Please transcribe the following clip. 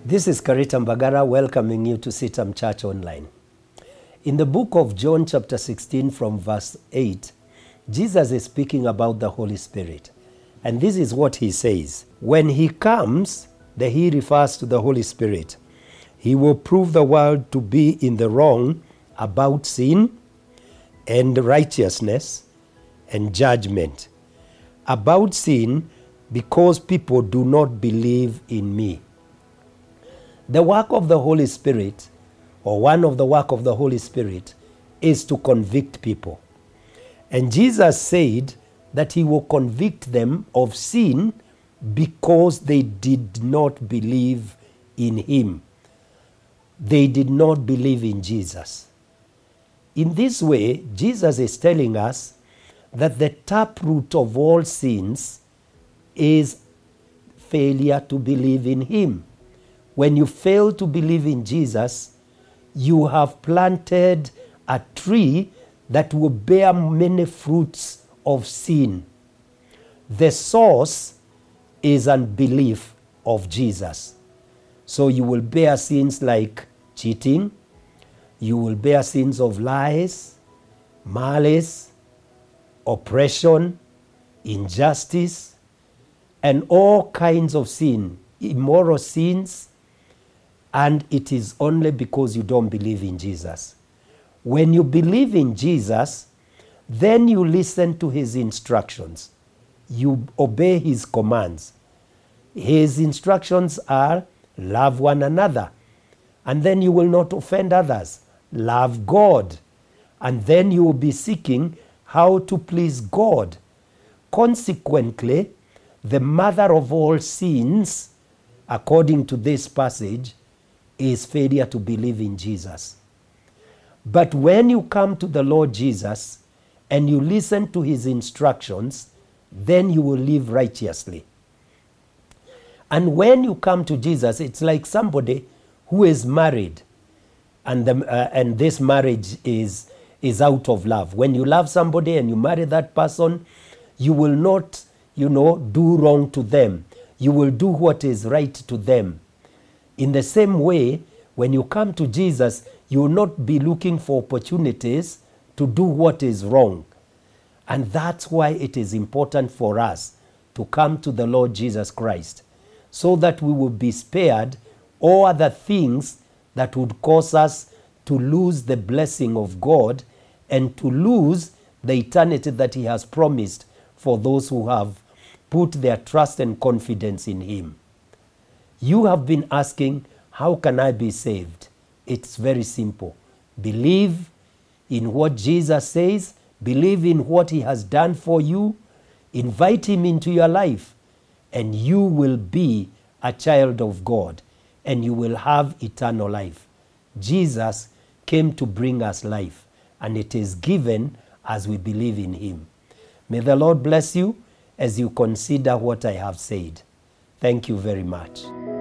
This is Karita Mbagara welcoming you to CITAM Church Online. In the book of John chapter 16 from verse 8, Jesus is speaking about the Holy Spirit. And this is what he says. When he comes, he refers to the Holy Spirit. He will prove the world to be in the wrong about sin and righteousness and judgment. About sin, because people do not believe in me. The work of the Holy Spirit, or one of the work of the Holy Spirit, is to convict people. And Jesus said that he will convict them of sin because they did not believe in him. They did not believe in Jesus. In this way, Jesus is telling us that the taproot of all sins is failure to believe in him. When you fail to believe in Jesus, you have planted a tree that will bear many fruits of sin. The source is unbelief of Jesus. So you will bear sins like cheating, you will bear sins of lies, malice, oppression, injustice, and all kinds of sin, immoral sins, and it is only because you don't believe in Jesus. When you believe in Jesus, then you listen to his instructions. You obey his commands. His instructions are love one another, and then you will not offend others. Love God, and then you will be seeking how to please God. Consequently, the mother of all sins, according to this passage, is failure to believe in Jesus. But when you come to the Lord Jesus and you listen to his instructions, then you will live righteously. And when you come to Jesus, it's like somebody who is married, and this marriage is out of love. When you love somebody and you marry that person, you will not, do wrong to them. You will do what is right to them. In the same way, when you come to Jesus, you will not be looking for opportunities to do what is wrong. And that's why it is important for us to come to the Lord Jesus Christ, so that we will be spared all other things that would cause us to lose the blessing of God and to lose the eternity that he has promised for those who have put their trust and confidence in him. You have been asking, how can I be saved? It's very simple. Believe in what Jesus says. Believe in what he has done for you. Invite him into your life, and you will be a child of God, and you will have eternal life. Jesus came to bring us life, and it is given as we believe in him. May the Lord bless you as you consider what I have said. Thank you very much.